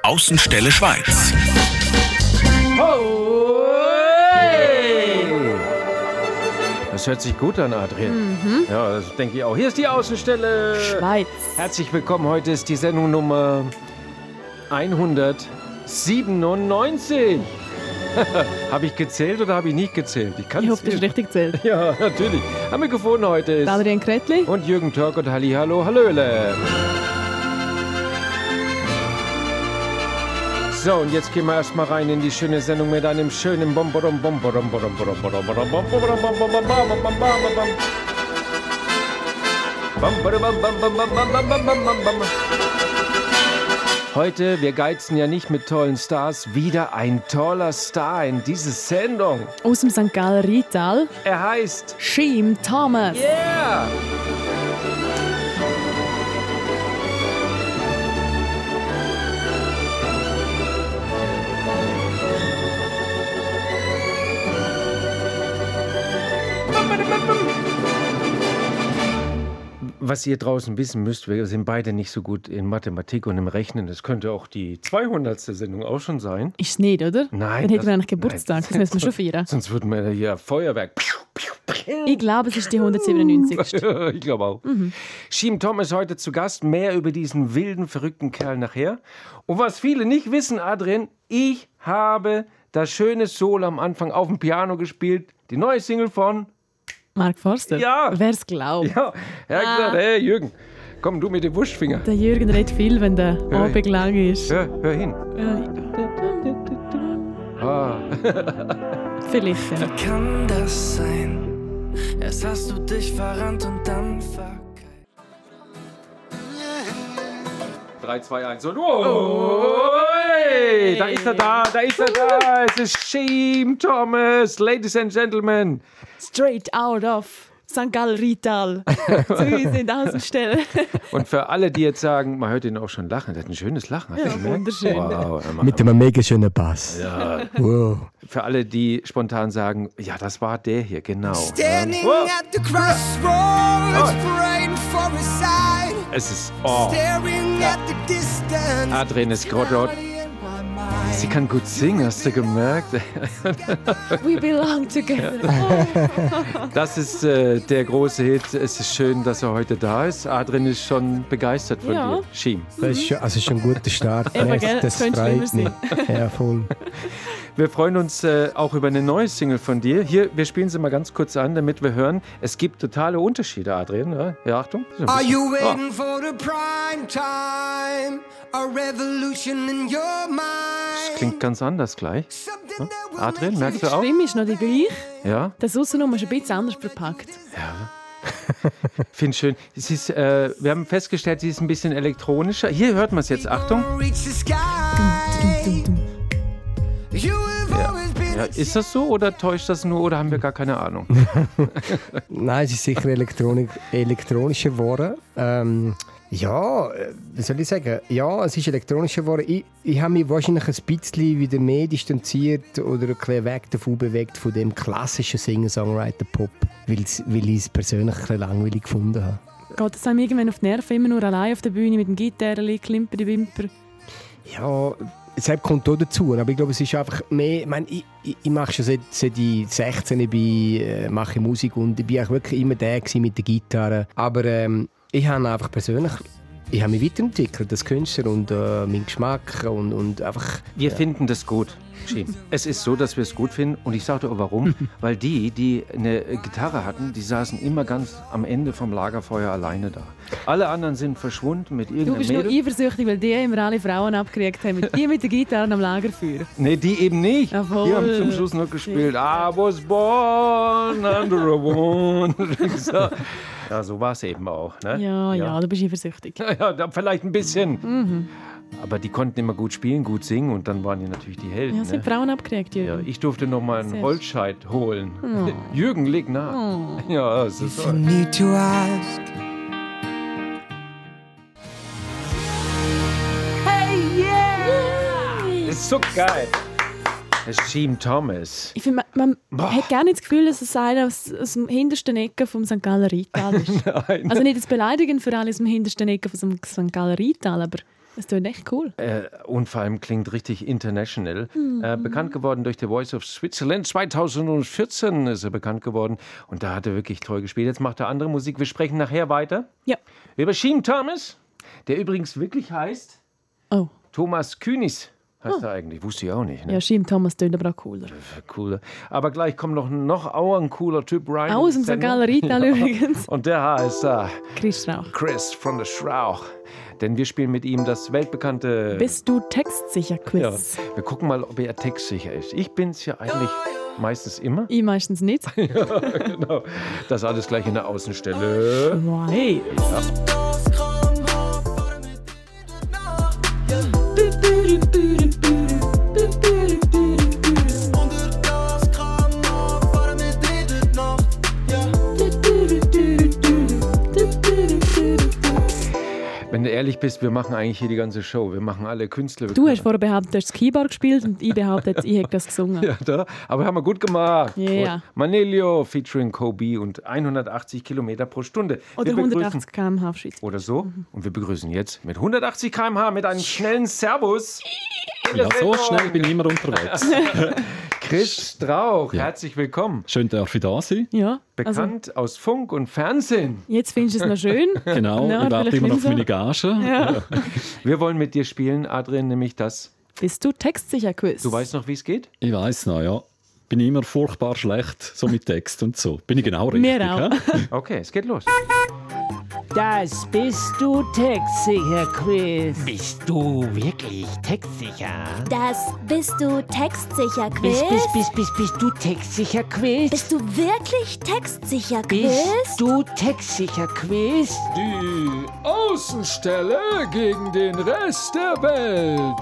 Außenstelle Schweiz. Das hört sich gut an, Adrian. Ja, das denke ich auch. Hier ist die Außenstelle Schweiz. Herzlich willkommen. Heute ist die Sendung Nummer 197. Habe ich gezählt oder habe ich nicht gezählt? Ich hoffe, das ist richtig gezählt. Ja, natürlich. Haben wir gefunden heute ist Adrian Kretli und Jürgen Törk und Hallihallo, Hallöle. So, und jetzt gehen wir erstmal rein in die schöne Sendung mit einem schönen Bomberom. Heute, wir geizen ja nicht mit tollen Stars, wieder ein toller Star in diese Sendung. aus dem St. Galler Rheintal. Er heißt Schiim Thomas. Yeah! Was ihr draußen wissen müsst, wir sind beide nicht so gut in Mathematik und im Rechnen. Das könnte auch die 200. Sendung auch schon sein. Ist es nicht, oder? Nein. Dann hätten wir eigentlich Geburtstag, das müssen wir schon feiern. Sonst würden wir hier Feuerwerk. Ich glaube, es ist die 197. Ich glaube auch. Schiim Thomas ist heute zu Gast. Mehr über diesen wilden, verrückten Kerl nachher. Und was viele nicht wissen, Adrian, ich habe das schöne Solo am Anfang auf dem Piano gespielt. Die neue Single von Mark Forster? Ja. Wer es glaubt. Ja, er hat gesagt, hey Jürgen, komm du mit dem Wurstfinger. Der Jürgen redet viel, wenn der Abend lang ist. Hör hin. Ah. Vielleicht, ja. Wie kann das sein? Erst hast du dich verrannt und dann 3, 2, 1 und hey, da ist er da. Es ist Schiim Thomas, Ladies and Gentlemen. Straight out of St. Galler Rheintal. Zu uns in der Außenstelle. Und für alle, die jetzt sagen, man hört ihn auch schon lachen, der hat ein schönes Lachen. Hast du gemerkt? Wunderschön. Wow, Mit einem mega schönen Bass. ja. Wow. Für alle, die spontan sagen, ja, das war der hier, genau. Standing at the crossroads, praying for a sign. Es ist, Staring at the distance. Adrian ist gerade. Sie kann gut singen, hast du gemerkt? We belong together. Das ist der große Hit. Es ist schön, dass er heute da ist. Adrian ist schon begeistert von Ja. dir. Schiim. Das ist schon ein guter Start. Eben, gell? Das Könnte freut schlimmer mich. Ja, voll. Wir freuen uns auch über eine neue Single von dir. Hier, wir spielen sie mal ganz kurz an, damit wir hören. Es gibt totale Unterschiede, Adrian. Ja, Achtung. Are you waiting for the prime time? A revolution in your mind. Das klingt ganz anders gleich. Something that will Adrian, make merkst Die du auch? Stimme ist noch die gleiche. Ja. Das Aussennummer ist ein bisschen anders verpackt. Ich finde es schön. Es ist, wir haben festgestellt, sie ist ein bisschen elektronischer. Hier hört man es jetzt. Achtung. reach the sky. You have always been Ja, ist das so oder täuscht das nur oder haben wir gar keine Ahnung? Nein, es ist sicher elektronischer geworden. Ja, wie soll ich sagen? Ja, es ist elektronischer geworden. Ich habe mich wahrscheinlich ein bisschen wieder mehr distanziert oder ein bisschen weg davon bewegt von dem klassischen Singer-Songwriter-Pop, weil ich es persönlich ein bisschen langweilig gefunden habe. Geht das einem irgendwann auf die Nerven, immer nur allein auf der Bühne mit dem Gitarre, Klimper, die Wimper? Ja, es kommt auch dazu, aber ich glaube, es ist einfach mehr, ich mache schon seit ich 16 bin, mache Musik und ich bin auch wirklich immer der mit der Gitarre, aber ich habe einfach persönlich, ich habe mich weiterentwickelt als Künstler und mein Geschmack und einfach... Wir finden das gut, Schiim. Es ist so, dass wir es gut finden und ich sage dir auch warum. Weil die eine Gitarre hatten, die saßen immer ganz am Ende vom Lagerfeuer alleine da. Alle anderen sind verschwunden mit Du irgendeinem bist nur Mädel. eifersüchtig, weil die immer alle Frauen abgekriegt haben. Die mit der Gitarre am Lagerfeuer. Nee, die eben nicht. Jawohl. Die haben zum Schluss noch gespielt. I was born under a woman. Ja, so war es eben auch. Ne? Ja, du bist eifersüchtig. Ja, da vielleicht ein bisschen. Aber die konnten immer gut spielen, gut singen und dann waren die natürlich die Helden. Ja, sind Ne? Frauen abgekriegt, Ja, Jürgen. ich durfte noch mal einen Sehr Holzscheit holen. Jürgen, leg nach. Ja, das ist If you so. need to ask. Das ist so geil. Das ist Schiim Thomas. Ich finde, man hat gerne das Gefühl, dass es einer aus dem hintersten Ecke vom St. Galler Rheintal ist. Nein. Also nicht das Beleidigen für alle aus dem hintersten Ecke vom St. Galler Rheintal, aber Das klingt echt cool. Und vor allem klingt richtig international. Bekannt geworden durch The Voice of Switzerland. 2014 ist er bekannt geworden. Und da hat er wirklich toll gespielt. Jetzt macht er andere Musik. Wir sprechen nachher weiter Ja. über Siem Thomas, der übrigens wirklich heißt Oh. Thomas Kühnis. Heißt er eigentlich. Wusste ich auch nicht. Ne? Ja, Siem Thomas klingt aber auch cooler. Cooler. Aber gleich kommt noch auch ein cooler Typ rein. Aus dem St. Galler Rital übrigens. Und der heißt Chris Strauch. Chris von der Schrauch. Denn wir spielen mit ihm das weltbekannte... Bist du textsicher Quiz? Ja, wir gucken mal, ob er textsicher ist. Ich bin's ja eigentlich meistens immer. Ich meistens nicht. Genau. Das alles gleich in der Außenstelle. Hey. Wenn du ehrlich bist, wir machen eigentlich hier die ganze Show. Wir machen alle Künstler. Du hast vorher behauptet, du hast das Keyboard gespielt und ich behaupte jetzt, ich hätte das gesungen. Ja, da. Aber haben wir gut gemacht. Ja. Manelio featuring Kobe und 180 Kilometer pro Stunde. Oder Wir begrüßen- 180 km/h auf Schweiz. Oder so. Und wir begrüßen jetzt mit 180 km/h mit einem schnellen Servus. Ja, so schnell bin ich immer unterwegs. Chris Strauch, Ja. herzlich willkommen. Schön, darf ich da sein. Ja, also Bekannt aus Funk und Fernsehen. jetzt findest du es noch schön. Genau, Ja, ich warte vielleicht immer noch nicht auf meine Gage. Ja. Wir wollen mit dir spielen, Adrian, nämlich das. Bist du textsicher Quiz? Du weißt noch, wie es geht? Ich weiss noch, ja. Bin ich immer furchtbar schlecht, so mit Text und so. Bin ich genau richtig? Wir auch. hä? Okay, es geht los. Das bist du textsicher Quiz. Bist du wirklich textsicher? Das bist du textsicher Quiz. Bist du textsicher Quiz? Bist du wirklich textsicher Bist Quiz? du textsicher Quiz? Die Außenstelle gegen den Rest der Welt.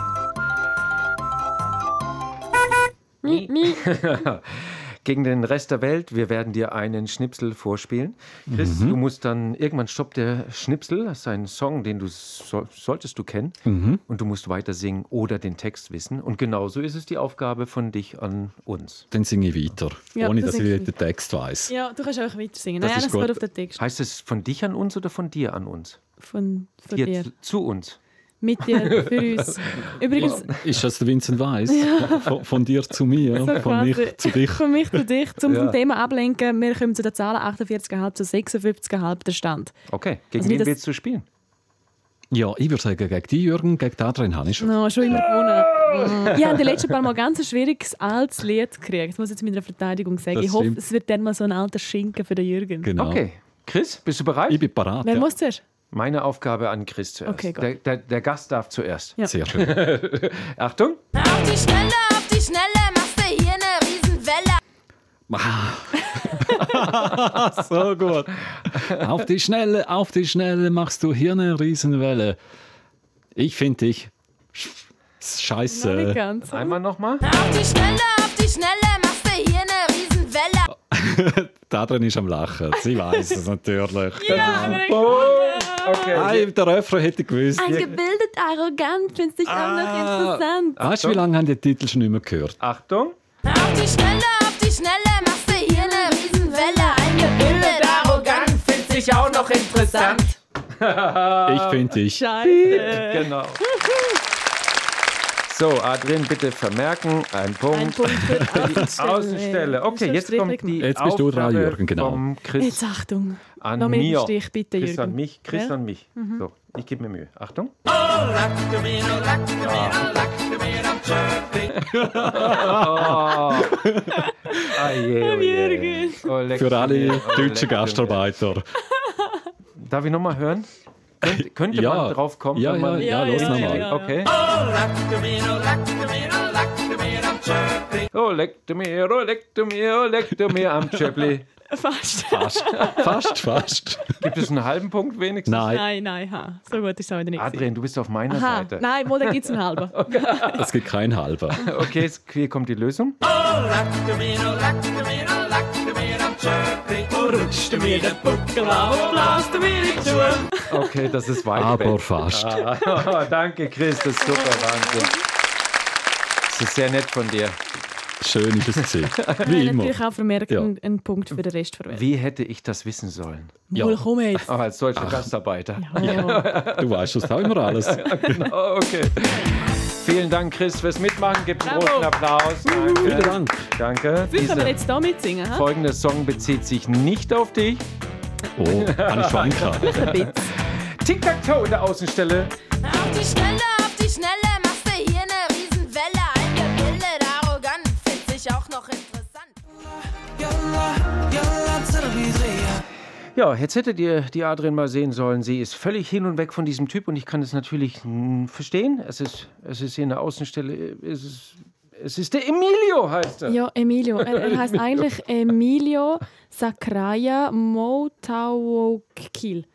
Gegen den Rest der Welt. Wir werden dir einen Schnipsel vorspielen. Chris, du musst dann, irgendwann stoppt der Schnipsel. Das ist ein Song, den du solltest du kennen. Und du musst weiter singen oder den Text wissen. Und genauso ist es die Aufgabe von dich an uns. Dann singe ich weiter, Ja, ohne das dass ich singt den Text weiss. Ja, du kannst auch weiter singen. Das Nein, ist das gut. geht auf den Text. Heißt es von dich an uns oder von dir an uns? Von Dir dir. zu uns. Mit dir, für uns. Übrigens, Ist das der Vincent Weiss? Von dir zu mir, so von mich quasi. zu dich. Von mich zu dich. Zum Ja. Thema ablenken, wir kommen zu den Zahlen 48,5 zu 56,5 der Stand. Okay, gegen Also wie wen das- willst du spielen? Ja, ich würde sagen, gegen die Jürgen, gegen den Adrian habe ich schon. No, schon immer gewonnen. Ich habe die letzten paar Mal ganz ein schwieriges altes Lied gekriegt. Das muss ich jetzt mit einer Verteidigung sagen. Das Ich hoffe, stimmt. es wird dann mal so ein alter Schinken für den Jürgen. Genau. Okay. Chris, bist du bereit? Ich bin parat. Wer Ja. muss zuerst? Meine Aufgabe an Chris zuerst. Okay, gut. Der Gast darf zuerst. Ja. Sehr schön. Achtung. Auf die Schnelle, machst du hier eine Riesenwelle. So gut. Auf die Schnelle machst du hier eine Riesenwelle. Ich finde dich Noch nicht scheiße. ganz. Einmal nochmal. Auf die Schnelle, machst du hier eine Riesenwelle. Der Adrian ist am Lachen. Sie weiß es natürlich. Okay. Nein, der Refrain hätte ich gewusst. Eingebildet, arrogant, findest dich auch noch interessant. Weißt du, wie lange haben die Titel schon nicht mehr gehört? Achtung. Auf die Schnelle, machst du hier eine Riesenwelle. Eingebildet, arrogant. Findest dich auch noch interessant. Ich finde dich. Scheiße. Genau. So, Adrian, bitte vermerken. Ein Punkt. Ein Punkt für die Außenstelle. Okay, Schon jetzt Strich kommt gemacht. die Jetzt bist du dran, Aufgabe Jürgen, genau. vom Chris Jetzt Achtung. an Noch mit dem mir. Stich, bitte, Chris Jürgen. an mich, Chris Ja? an mich. So, ich gebe mir Mühe. Achtung. Jürgen. Für alle deutschen Gastarbeiter. Darf ich nochmal hören? Könnte Ja. man drauf kommen? Ja, wenn man ja, los ja, nochmal. ja. Okay. Oh, leck du mir, oh, leck du mir, oh, leck du mir am Chöpli. Fast. Fast. Gibt es einen halben Punkt wenigstens? Nein, Nein, ha. So gut ist es auch wieder nicht. Adrian, du bist auf meiner Aha. Seite. Nein, da gibt es einen halben. es gibt keinen halber. Okay, hier kommt die Lösung. Rutschst du mir den Buckel an und bläst du mir in die Schuhe. Okay, das ist weit Aber weg. fast. Danke, Chris, das ist super, Wahnsinn. Das ist sehr nett von dir. Schön ist es gewesen. Wir Wie haben immer. natürlich auch vermerkt Ja. einen Punkt für den Rest der Welt. Wie hätte ich das wissen sollen? Ja. Wohl, komm jetzt. Als deutscher Gastarbeiter. Ja. Du weißt das auch immer alles. Genau, okay. Vielen Dank, Chris, fürs Mitmachen. Gebt einen Bravo. großen Applaus. Danke. Vielen Dank. Danke. Wie können wir Dieser jetzt da mitsingen? Ha? folgende Song bezieht sich nicht auf dich. Oh, habe ich schon gehabt. Ein bisschen. Tic-Tac-Toe in der Außenstelle. Auf die Schnelle, machst du hier eine Riesenwelle. Eingebildet, arrogant, find ich auch noch interessant. Ja, jetzt hättet ihr die Adrian mal sehen sollen. Sie ist völlig hin und weg von diesem Typ und ich kann es natürlich verstehen. Es ist hier in der Außenstelle, es ist der Emilio, heißt er. Ja, Emilio. Er heißt eigentlich Emilio Sakraya Moutaouakil.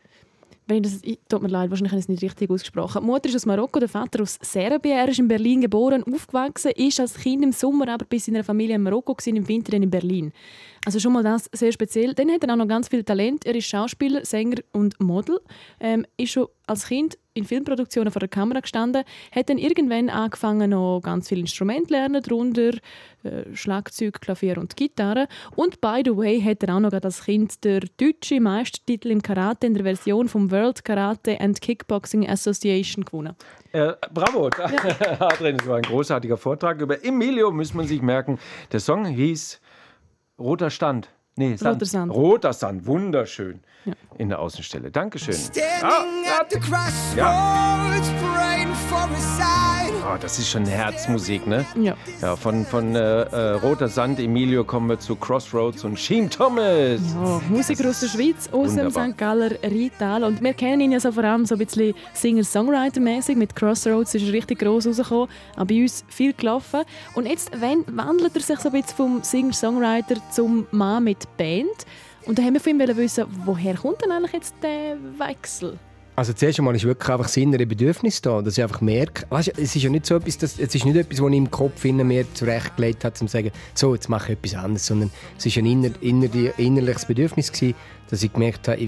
Tut mir leid, wahrscheinlich habe ich es nicht richtig ausgesprochen. Die Mutter ist aus Marokko, der Vater aus Serbien. Er ist in Berlin geboren, aufgewachsen, ist als Kind im Sommer aber bei seiner Familie in Marokko gewesen, im Winter dann in Berlin. Also schon mal das sehr speziell. Dann hat er auch noch ganz viel Talent. Er ist Schauspieler, Sänger und Model. Ist schon als Kind in Filmproduktionen vor der Kamera gestanden. Hat dann irgendwann angefangen, noch ganz viele Instrumente zu lernen, darunter Schlagzeug, Klavier und Gitarre. Und by the way hat er auch noch als Kind den deutschen Meistertitel im Karate in der Version vom World Karate and Kickboxing Association gewonnen. Bravo, Adrian, das war ein großartiger Vortrag. Über Emilio muss man sich merken. Der Song hieß Roter Sand. Nee, Sand. Roter Sand. Roter Sand, wunderschön. Ja. In der Außenstelle. Dankeschön. Standing at the crossroads, praying for a sign. Oh, das ist schon Herzmusik, ne? Ja. Ja, von Roter Sand, Emilio, kommen wir zu Crossroads und Sheen Thomas. Ja, Musiker aus der Schweiz, aus dem Wunderbar. St. Galler Rheintal. Und wir kennen ihn ja so vor allem so ein bisschen Singer-Songwriter-mäßig. Mit Crossroads ist er richtig gross rausgekommen, auch bei uns viel gelaufen. Und jetzt wandelt er sich so ein bisschen vom Singer-Songwriter zum Mann mit Band. Und da haben wir von ihm wissen, woher kommt denn eigentlich jetzt der Wechsel? Also zuerst einmal ist wirklich einfach das innere Bedürfnis da, dass ich einfach merke, weißt, es ist ja nicht so etwas, es ist nicht etwas, was ich im Kopf mir zurechtgelegt habe, um zu sagen, so, jetzt mache ich etwas anderes, sondern es ist ein innerliches Bedürfnis gewesen, dass ich gemerkt habe,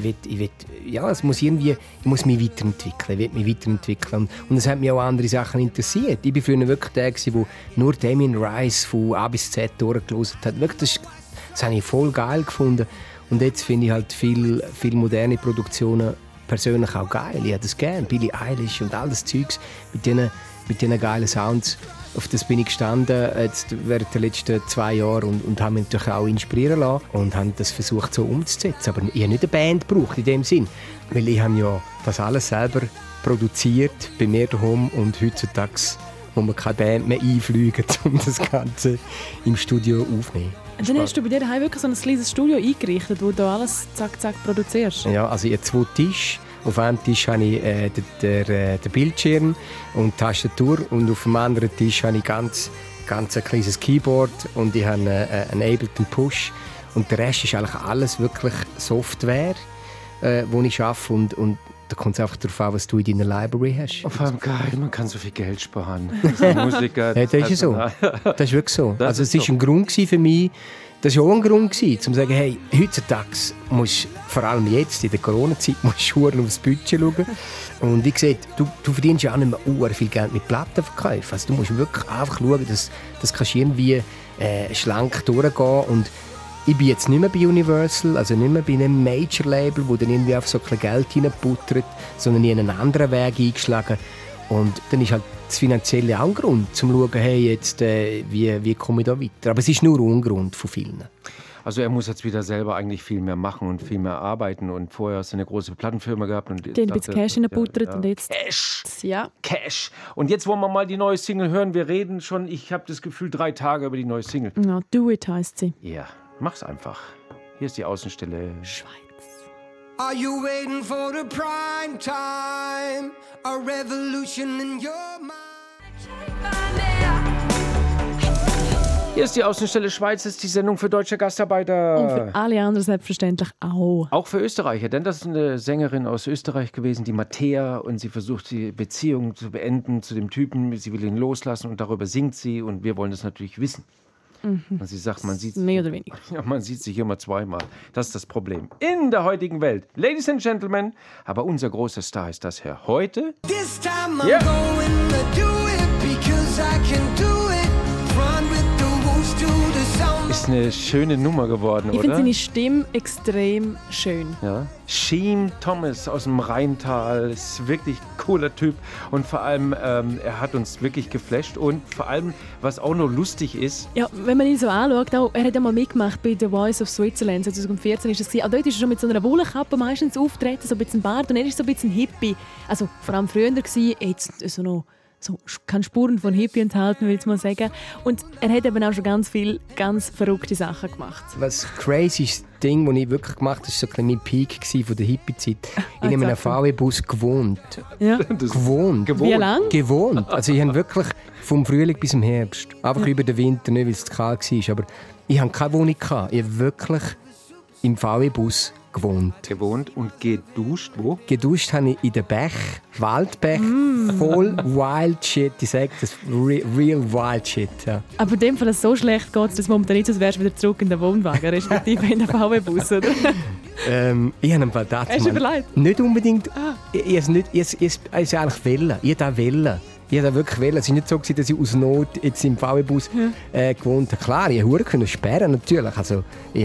es muss irgendwie, ich muss mich weiterentwickeln, ich will mich weiterentwickeln. Und es hat mich auch andere Sachen interessiert. Ich war früher wirklich der, der nur Damien Rice von A bis Z durchgehört hat. Wirklich, das habe ich voll geil gefunden. Und jetzt finde ich halt viel moderne Produktionen persönlich auch geil. Ich habe das gerne. Billie Eilish und all das Zeugs mit diesen geilen Sounds. Auf das bin ich gestanden jetzt während der letzten 2 Jahre und habe mich natürlich auch inspirieren lassen und habe das versucht so umzusetzen. Aber ich habe nicht eine Band gebraucht in dem Sinn, weil ich habe ja das alles selber produziert bei mir daheim und heutzutage muss man keine Band mehr einfliegen, um das Ganze im Studio aufzunehmen. Und dann hast du bei dir daheim wirklich so ein kleines Studio eingerichtet, wo du alles zack, zack produzierst. Ja, also ich habe 2 Tische. Auf einem Tisch habe ich den Bildschirm und die Tastatur und auf dem anderen Tisch habe ich ganz ein kleines Keyboard und ich habe einen Ableton Push und der Rest ist eigentlich alles wirklich Software, wo ich arbeite und da kommt es einfach darauf an, was du in deiner Library hast. Vor allem geil, man kann so viel Geld sparen. Musiker. Ja, das ist so. Das ist wirklich so. Das also ist es war so. ein Grund für mich, das war auch ein Grund, um zu sagen, hey, heutzutage musst du, vor allem jetzt in der Corona-Zeit, musst du aufs Budget schauen. Und wie gesagt, du verdienst ja auch nicht mehr viel Geld mit Plattenverkäufen. Also du musst wirklich einfach schauen, dass kannst du irgendwie schlank durchgehen. Und ich bin jetzt nicht mehr bei Universal, also nicht mehr bei einem Major-Label, wo dann irgendwie auf so ein bisschen Geld reinbuttert, sondern ich habe einen anderen Weg eingeschlagen. Und dann ist halt das Finanzielle auch ein Grund, um zu schauen, hey, jetzt, wie komme ich da weiter. Aber es ist nur ein Grund von vielen. Also er muss jetzt wieder selber eigentlich viel mehr machen und viel mehr arbeiten. Und vorher hast du eine große Plattenfirma gehabt. Und Die haben ein bisschen Cash reingebuttert und jetzt... Cash! Ja. Cash! Und jetzt wollen wir mal die neue Single hören. Wir reden schon, ich habe das Gefühl, 3 Tage über die neue Single. Ja, Do It heisst sie. Ja, mach's einfach. Hier ist die Außenstelle. Schweiz. Are you waiting for the prime time? A revolution in your mind? Hier ist die Außenstelle Schweiz, das ist die Sendung für deutsche Gastarbeiter. Und für alle anderen selbstverständlich auch. Auch für Österreicher, denn das ist eine Sängerin aus Österreich gewesen, die Mattea, und sie versucht, die Beziehung zu beenden zu dem Typen. Sie will ihn loslassen und darüber singt sie und wir wollen das natürlich wissen. Und sie sagt, man sieht Mehr oder weniger. Ja, man sieht sich immer zweimal. Das ist das Problem. In der heutigen Welt. Ladies and Gentlemen, aber unser großer Star ist das Herr heute. This time I'm Yeah. going to do it because I can do it. Run with the wolves till ist eine schöne Nummer geworden, Ich oder? finde seine Stimme extrem schön. Ja. Schiim Thomas aus dem Rheintal ist wirklich ein cooler Typ und vor allem, er hat uns wirklich geflasht und vor allem, was auch noch lustig ist, Ja, wenn man ihn so anschaut, auch, er hat ja mal mitgemacht bei The Voice of Switzerland, 2014 ist das gewesen. Auch dort ist er schon mit so einer Wollenkappe meistens auftreten, so ein bisschen Bart und er ist so ein bisschen Hippie. Also vor allem früher gewesen, jetzt so noch so keine Spuren von Hippie enthalten, will ich mal sagen. Und er hat eben auch schon ganz viele ganz verrückte Sachen gemacht. Was crazy ist, das Ding, das ich wirklich gemacht habe, war so ein bisschen mein Peak von der Hippie-Zeit. Ich habe in einem VW-Bus gewohnt. Ja. Gewohnt. Wie lange? Gewohnt. Also ich habe wirklich vom Frühling bis zum Herbst. Einfach über den Winter, nicht weil es zu kalt war. Aber ich hatte keine Wohnung. Ich habe wirklich im VW-Bus gewohnt und geduscht, wo? Geduscht habe ich in den Bach, Waldbach, voll wild shit. Ich sage das, real wild shit. Ja. Aber in dem Fall, dass es so schlecht geht, dass momentan nicht so wärst wieder zurück in den Wohnwagen, respektive in den VW-Bus, oder? Ich habe einen dazu Hast du überlegt? nicht unbedingt. Ich habe es eigentlich wollen. Ich wollte das wirklich wollen. Es war nicht so, dass ich aus Not jetzt im VW-Bus gewohnt habe. Klar, ich konnte sperren natürlich. Also,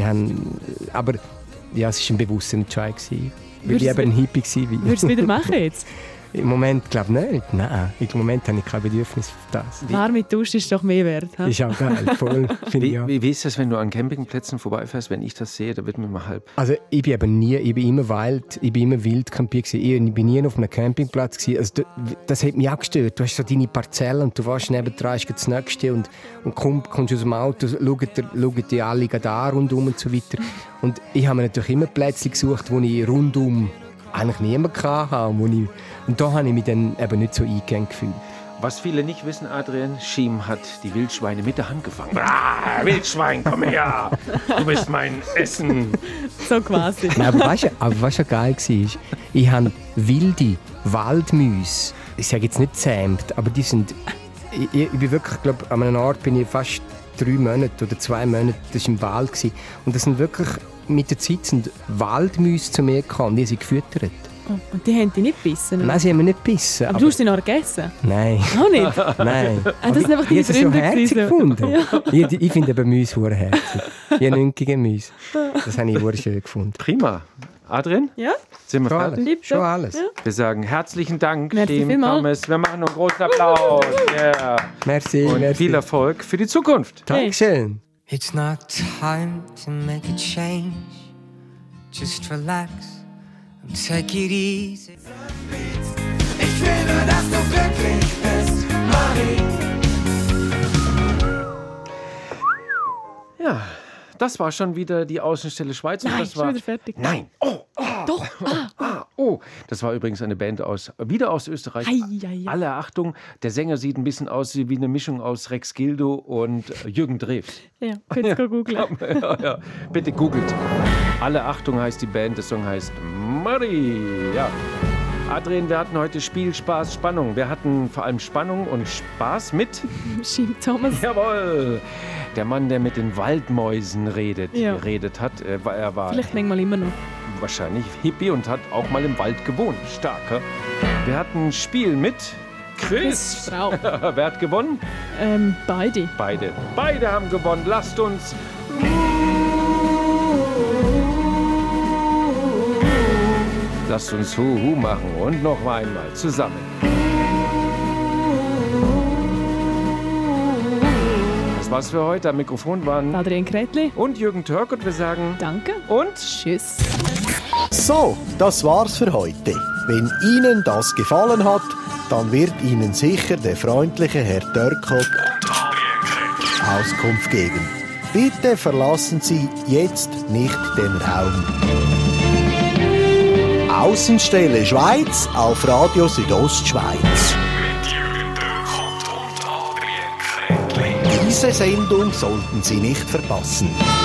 aber ja, es war ein bewusster Entscheid, weil ich eben ein Hippie war. Würdest du es wieder machen jetzt? Im Moment glaube ich nicht. Nein, im Moment habe ich kein Bedürfnis für das. Warme Dusche ist doch mehr wert. Ha? Ist auch geil, voll. Wie ist das, wenn du an Campingplätzen vorbeifährst? Wenn ich das sehe, da wird mir mal halb... Also ich bin immer wild campiert gewesen. Ich bin nie auf einem Campingplatz gewesen. Also das hat mich auch gestört. Du hast so deine Parzelle und du warst nebendran, ist das Nächste und kommst aus dem Auto, schauen die alle da rundum und so weiter. Und ich habe mir natürlich immer Plätze gesucht, wo ich rundum eigentlich niemanden hatte. Und da habe ich mich dann eben nicht so eingegangen gefühlt. Was viele nicht wissen, Adrian, Schiim hat die Wildschweine mit der Hand gefangen. Ah, Wildschwein, komm her! Du bist mein Essen! So quasi. Nein, aber weißt du, was schon geil war? Ich habe wilde Waldmäuse, ich sage jetzt nicht zähmt, aber die sind... Ich bin wirklich, glaube an einem Ort bin ich fast 3 Monate oder 2 Monate, das war im Wald gewesen. Und das sind wirklich, mit der Zeit sind Waldmäuse zu mir gekommen, die sind gefüttert. Oh, und die haben dich nicht gebissen? Oder? Nein, sie haben mich nicht gebissen. Aber du hast sie noch gegessen? Nein. Auch nicht? Nein. Das sind einfach deine ich Freunde so herzig gefunden. Ja. Ich finde eben Mäuse sehr herzig. Ich habe nünkige Mäuse. Das habe ich sehr schön gefunden. Prima. Adrian? Ja? Sind wir Schon fertig? alles. Schon alles. Ja. Wir sagen herzlichen Dank, Merci Schiim vielmals. Thomas. Wir machen noch einen großen Applaus. Yeah. Merci. Und merci. viel Erfolg für die Zukunft. Dankeschön. It's not time to make a change. Just relax and take it easy. Ich will nur, dass du glücklich bist, Marie. Ja, das war schon wieder die Außenstelle Schweiz. Und Nein, das schon war wieder fertig. Nein. Doch. Oh, das war übrigens eine Band wieder aus Österreich. Ei. Alle Achtung, der Sänger sieht ein bisschen aus wie eine Mischung aus Rex Gildo und Jürgen Drews. Ja, könnt ihr googeln. Ja. Bitte googelt. Alle Achtung heißt die Band, der Song heißt Marie. Ja. Adrian, wir hatten heute Spiel, Spaß, Spannung. Wir hatten vor allem Spannung und Spaß mit... Schiim Thomas. Jawohl! Der Mann, der mit den Waldmäusen geredet hat. Er war Vielleicht manchmal immer noch. wahrscheinlich Hippie und hat auch mal im Wald gewohnt. Starker. Wir hatten ein Spiel mit Chris. Straub. Wer hat gewonnen? Beide. Beide haben gewonnen. Lasst uns... Lasst uns Huhu machen und noch einmal zusammen. Das war's für heute. Am Mikrofon waren Adrian Kretli. und Jürgen Törk und wir sagen Danke. und Tschüss. So, das war's für heute. Wenn Ihnen das gefallen hat, dann wird Ihnen sicher der freundliche Herr Dörkl Auskunft geben. Bitte verlassen Sie jetzt nicht den Raum. Außenstelle Schweiz auf Radio Südostschweiz. Diese Sendung sollten Sie nicht verpassen.